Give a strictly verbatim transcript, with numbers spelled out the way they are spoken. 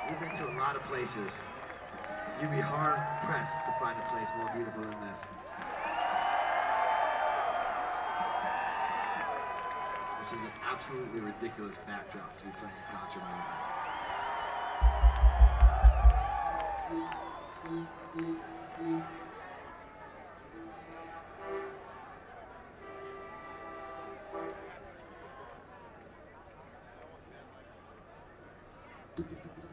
We've been to a lot of places. You'd be hard pressed to find a place more beautiful than this. This is an absolutely ridiculous backdrop to be playing a concert on.